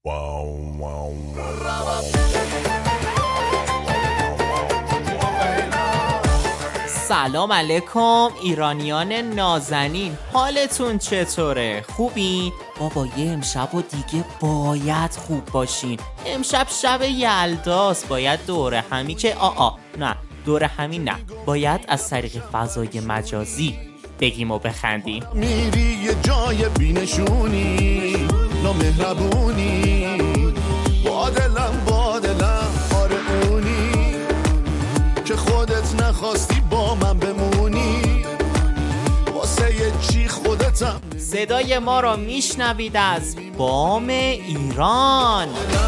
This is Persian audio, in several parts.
سلام علیکم ایرانیان نازنین، حالتون چطوره؟ خوبین؟ بابا یه امشب و دیگه باید خوب باشین. امشب شب یلداست، باید دوره همی که نه دوره همی نه، باید از طریق فضای مجازی بگیم و بخندیم. میری یه جای بینشونی نامهربونی، بادلم آره اونی که خودت نخواستی با من بمونی، واسه یه چی خودتم. صدای ما را میشنوید از بام ایران.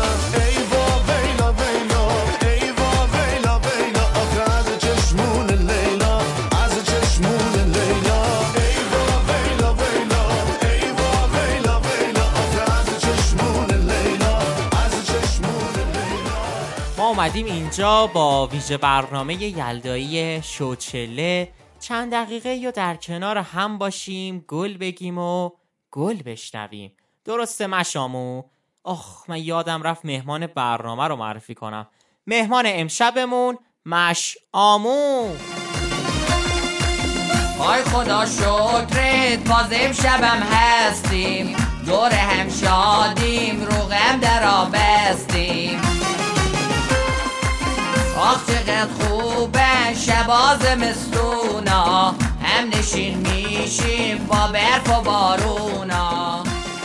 اومدیم اینجا با ویژه برنامه یلدایی شوچله چند دقیقه یا در کنار هم باشیم، گل بگیم و گل بشنویم. درسته مشامو؟ من یادم رفت مهمان برنامه رو معرفی کنم. مهمان امشبمون مشامو. آی خدا شکرت باز امشبم هستیم، دور هم شادیم، رو غم در آبستیم. آخ چقدر خوبه شبا زمستونا، هم نشین میشیم با برف و بارونا.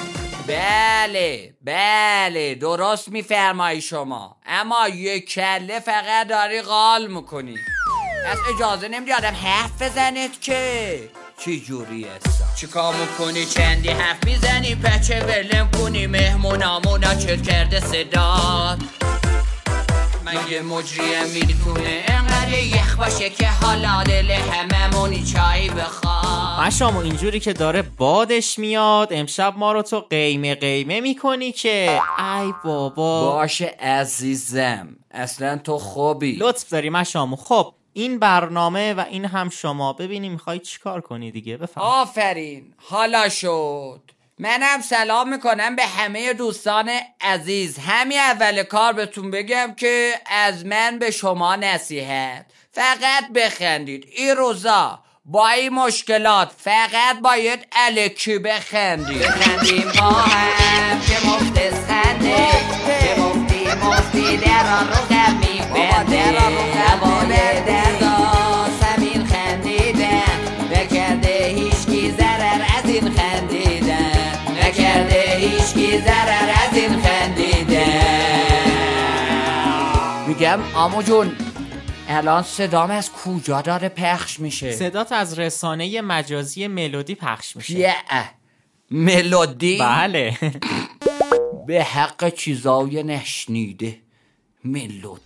بله درست میفرمایی شما، اما یک کله فقط داری قال میکنی، از اجازه نمیدادم حرف بزنید که چی جوری است؟ چی کار میکنی چندی حرف میزنی، پچه ولم کنی مهمونامونا چل کرده صدات. من یه مجریم میتونه انقدر یخ باشه که حالا دل هممونی چایی بخواد. مشامو اینجوری که داره بادش میاد امشب ما رو تو قیمه میکنی که ای بابا. باشه عزیزم، اصلا تو خوبی، لطف داری مشامو. خب این برنامه و این هم شما، ببینی میخوای چی کار کنی دیگه، بفهم. آفرین حالا شد. منم سلام میکنم به همه دوستان عزیز. همین اول کار بهتون بگم که از من به شما نصیحت، فقط بخندید. این روزا با این مشکلات فقط باید الکی بخندید. بخندیم با هم که مفت خنده، که مفتی در رو غم میبنده. هوای دردا سمین خندیدن، نکرده هیچکی ضرر از این خندیدن، نکرده هیچکی ضرر از این خندیدن. میگم عمو جون الان صدام از کجا داره پخش میشه؟ صدات از رسانه مجازی ملودی پخش میشه. ملودی؟ بله. به حق چیزای نشنیده ملودی.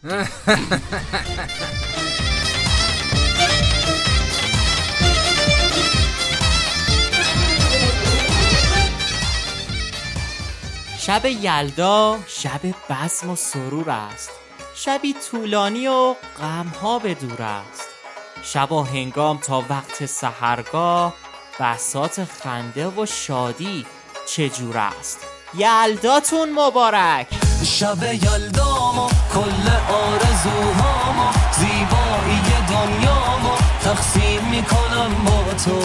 شب یلدا شب بزم و سرور است، شبی طولانی و غمها به دور است. شب و هنگام تا وقت سحرگاه، بساط خنده و شادی چجور است. یلداتون مبارک. شب یلدامو کل آرزوهامو، زیبایی دنیامو تقسیم میکنم با تو،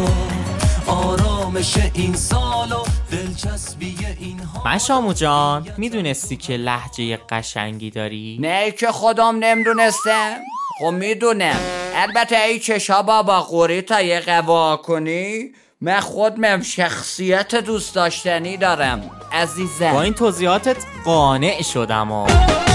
آرامش این سال و دلچسبی این ها. مشامو جان میدونستی که لهجه قشنگی داری؟ نه که خودم نمیدونستم. خب میدونم، البته ای چشا بابا قوری تا یه قوا کنی، من خودم شخصیت دوست داشتنی دارم عزیزم. با این توضیحاتت قانع شدم.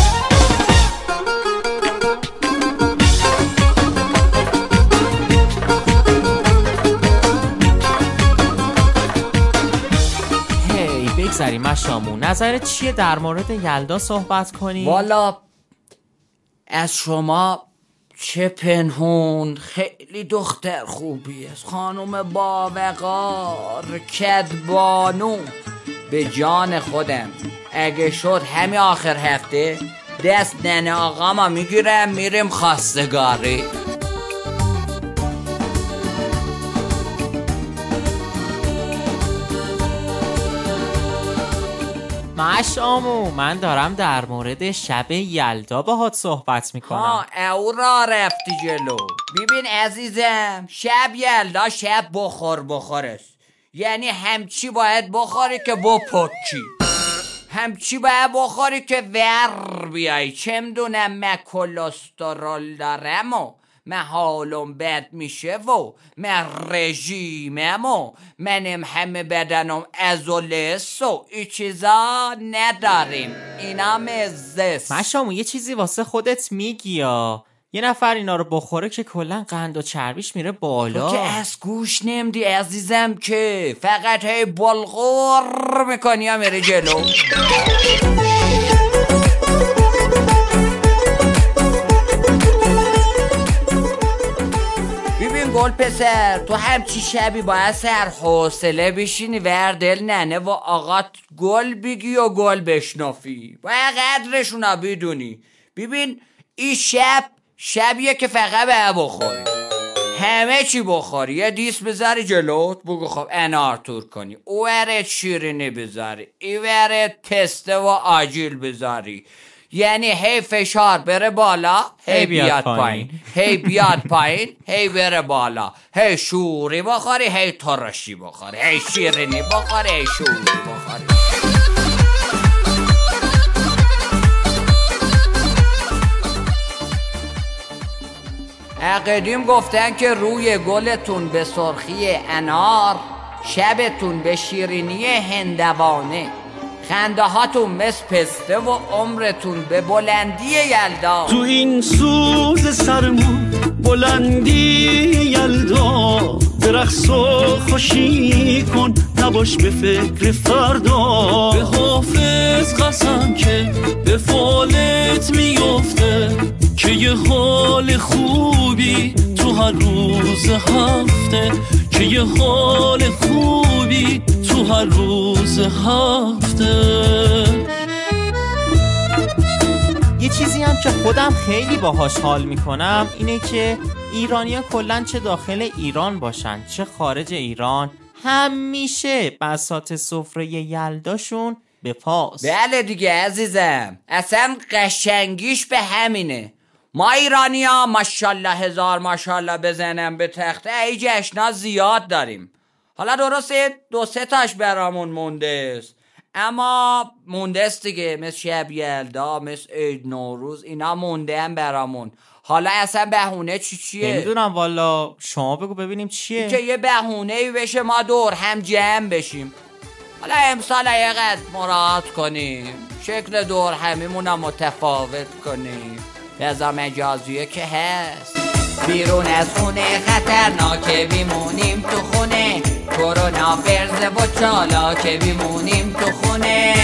بگذاریم مشامو، نظرت چیه در مورد یلدا صحبت کنی؟ والا از شما چه پنهون، خیلی دختر خوبی است، خانم باوقار کدبانو. به جان خودم اگه شد همین آخر هفته دست ننه آقا ما میگیرم میریم خواستگاری. مشامو من دارم در مورد شب یلدا باهات صحبت میکنم. او را رفتی جلو. ببین عزیزم، شب یلدا شب بخور است. یعنی همچی باید بخوری که بپکی، همچی باید بخوری که ور بیایی. چه میدونم من کلسترول دارم و من حالم بد میشه و من رژیمم و منم همه بدنم ازولست و این چیزا نداریم. اینا مزست. مشامو یه چیزی واسه خودت میگی یا یه نفر اینا رو بخوره که کلا قند و چربیش میره بالا. تو که از گوش نمیدی عزیزم، که فقط هی بلغور میکنی یا میره جلو. ببین گل پسر، تو همچی شبی باید سر حوصله بشینی وردل ننه و آقات گل بگی و گل بشنافی، باید قدرشونا بدونی. ببین این شبیه که فقط به بخوری، همه چی بخوری. یه دیس بذاری جلوت بگو خب انار تور کنی، اوورت شیرینی بذاری، ایورت پسته و آجیل بذاری. یعنی هی فشار بره بالا هی بیاد پایین، هی بیاد پایین هی بره بالا. هی شوری بخوری هی ترشی بخوری، هی شیرینی بخوری هی شوری بخوری. قدیم گفتن که روی گلتون به سرخی انار، شبتون به شیرینی هندوانه، خنده هاتون مثل پسته و عمرتون به بلندی یلدا. تو این سوز سرمون بلندی یلدا، به رقص و خوشی کن نباش به فکر فردا. به حافظ قسم که به فالت میفته، که یه حال خوبی تو هر روز هفته، که یه حال خوبی تو هر روز هفته. یه چیزی هم که خودم خیلی باهاش حال میکنم اینه که ایرانی‌ها کلاً چه داخل ایران باشن چه خارج ایران، همیشه بساط سفره یلداشون به پاس. بله دیگه عزیزم، اصلا قشنگیش به همینه. ما ایرانی ها ماشالله هزار ماشالله بزنم به تخته، ای جشنا زیاد داریم. حالا درسته 2-3 تاش برامون مونده است، اما مونده است دیگه، مثل شب یلدا، مثل عید نوروز، اینا مونده هم برامون. حالا اصلا بهونه چیه؟ نمیدونم والا، شما بگو ببینیم چیه که یه بهونه‌ای بشه ما دور هم جمع بشیم. حالا امسال یقدر مراعات کنیم، شکل دور همیمون متفاوت کنیم. فضا مجازیه که هست، بیرون از خونه خطرناکه، بیمونیم تو خونه، کرونا فرزه و چالاکه، بیمونیم تو خونه.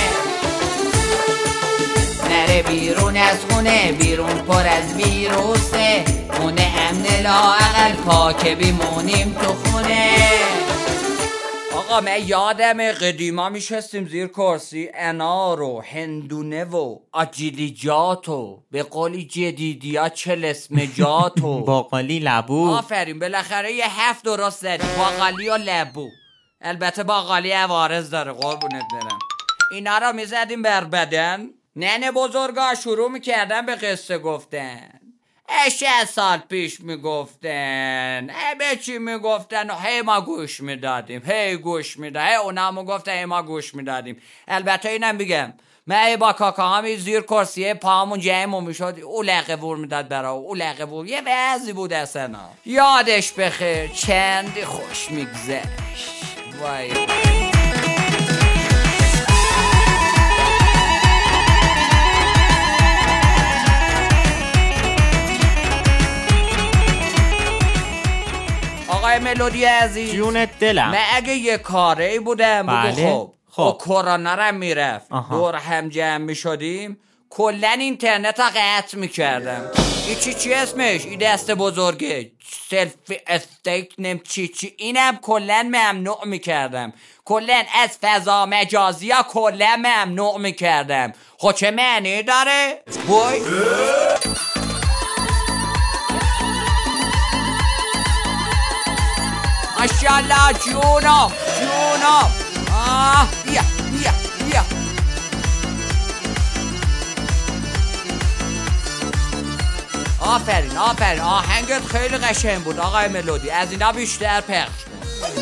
نره بیرون از خونه، بیرون پر از ویروسه، خونه امن لااقل پاکه، بیمونیم تو خونه. آقا من یادم قدیما میشستیم زیر کرسی انار و هندونه و آجیلیجات و به قولی جدیدیا چلسمجات و باقالی لبو. آفرین، بالاخره یه 7 درست زدی، باقالی و لبو. البته باقالی عوارض داره قربونت برم. اینا رو میزدیم بر بدن، ننه بزرگا شروع میکردن به قصه گفتن. 60 سال پیش میگفتن، به چی میگفتن، هی ما گوش میدادیم، هی گوش میدادیم، هی اونا میگفتن هی ما گوش میدادیم. البته اینم بگم من با کاکاهامی زیر کرسیه پامون جمع میشد، او لقه وور میداد برا او لقه وور، یه وضعی بود اصلا. یادش بخیر، چندی خوش میگذشت. وای آقای ملودی عزیز، جونت دلم. من اگه یه کاری بودم بگو خب کرونا رو میرفت دور هم جمع میشدیم، کلن اینترنت رو قطع میکردم. این چی اسمش؟ این دست بزرگه سلف استیک نم چی اینم کلن ممنوع میکردم. کلن از فضا مجازی ها کلن ممنوع میکردم. خب چه معنی داره؟ بوی ماشاءالله جونم. بیا آفرین آهنگت خیلی قشنگ بود آقای ملودی، از اینا بیشتر پخش کن.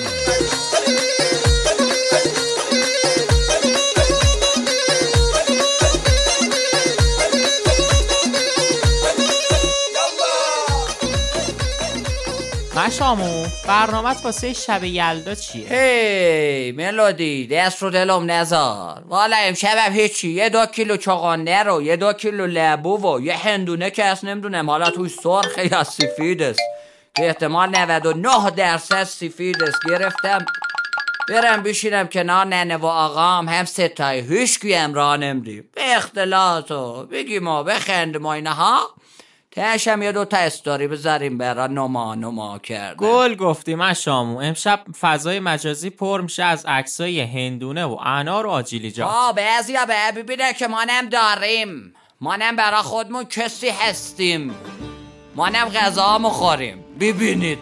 مشامو برنامه‌ت واسه شب یلدا چیه؟ هی ملودی دست رو دلم نذار، والا امشبم هیچی، یه 2 کیلو چغندر و یه 2 کیلو لبو و یه هندونه که اصلا نمیدونم حالا توی سرخه یا سفید است که احتمال 99% سفید است گرفتم برم بشینم کنار ننه و آقام، هم ستای هیچکی امراه نمیدیم به اختلاط و بگیم و بخندیم و اینها، تهشم یه 2 استوری بذاریم برا نما کردن. گل گفتی مشامو، امشب فضای مجازی پر میشه از عکسای هندونه و انار و آجیلیجات. بعضیا ببینه که مانم داریم، مانم برا خودمون کسی هستیم، مانم غذا مخوریم، ببینید.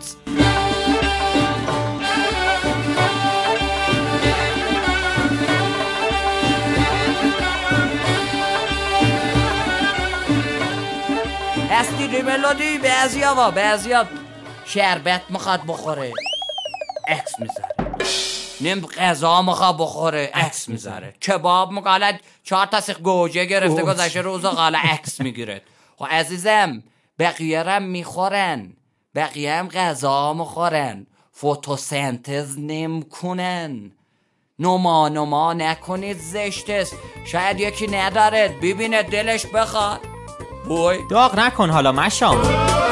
هستی ملودی بعضیا شربت میخواد بخوره عکس میذاره، نیم غذا میخواد بخوره عکس میذاره، کباب میگه 4 تا سیخ گوجه گرفته گذشته روزا قالا عکس میگیره. خب عزیزم بقیه هم میخورن، بقیه هم غذا میخورن، فتوسنتز نمیکنن، نما نکنید زشت است، شاید یکی نداره ببینه دلش بخواد. بوی داغ نکن حالا مشامو.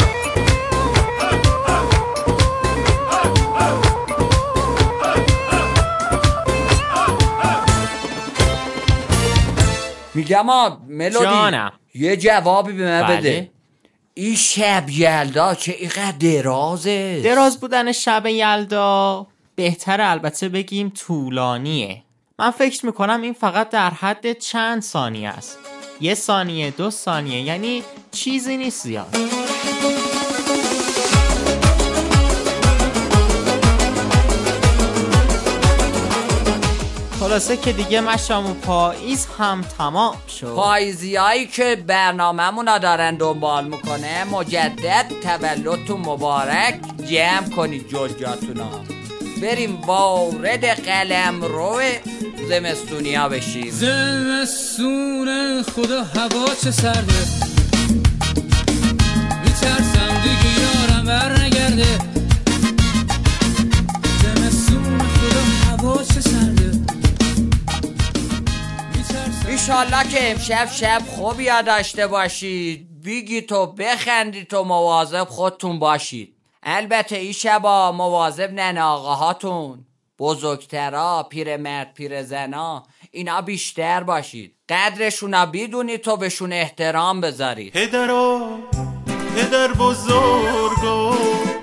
میگم ملودی جانم. یه جوابی به من بله؟ بده، این شب یلدا چه اینقدر درازه؟ دراز بودن شب یلدا بهتره البته بگیم طولانیه. من فکر میکنم این فقط در حد چند ثانیه است، 1 ثانیه 2 ثانیه، یعنی چیزی نیست زیاد. خلاصه که دیگه مشامو پاییز هم تمام شد. پاییزیایی که برنامه‌مون دارن دنبال میکنه مجدد تولدتون مبارک، جمع کنید جلجاتونا، بریم وارد قلمرو زمستونیا بشیم. زمستون خدا هوا چه سرده، میترسم دیگه یارم بر نگرده، زمستون خدا هوا چه سرده، ایشالله که امشب شب خوبی داشته باشید، بگی تو بخندی تو مواظب خودتون باشید. البته این شبا مواظب ننه آقاهاتون، بزرگترا، پیرمرد پیرزنا، اینا بیشتر باشید، قدرشونا بدونید تو بهشون احترام بذارید. پدر بزرگا،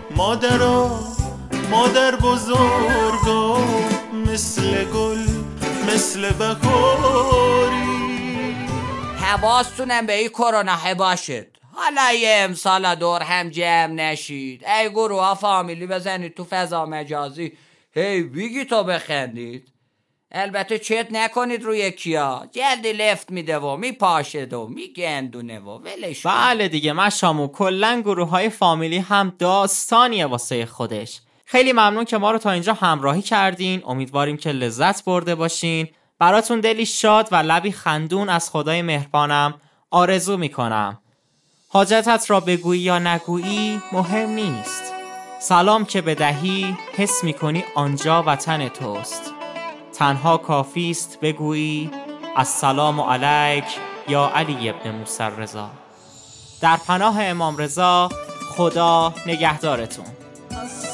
مادر بزرگا، مثل گل مثل بهاری، حواستونم به این کرونا باشید، حالا یه امسال دور هم جمع نشید، ای گروه ها فامیلی بزنید تو فضا مجازی، هی بگی تو بخندید، البته چت نکنید روی کیا، جلدی لفت میده و میپاشد و میگندونه و ولش. بله دیگه مشامو، کلن گروه های فامیلی هم داستانیه واسه خودش. خیلی ممنون که ما رو تا اینجا همراهی کردین، امیدواریم که لذت برده باشین. براتون دلی شاد و لبی خندون از خدای مهربانم آرزو میکنم. حاجتت را بگویی یا نگویی مهم نیست، سلام که بدهی حس میکنی آنجا وطن توست، تنها کافی است بگویی السلام علیک یا علی ابن موسی رضا. در پناه امام رضا، خدا نگهدارتون.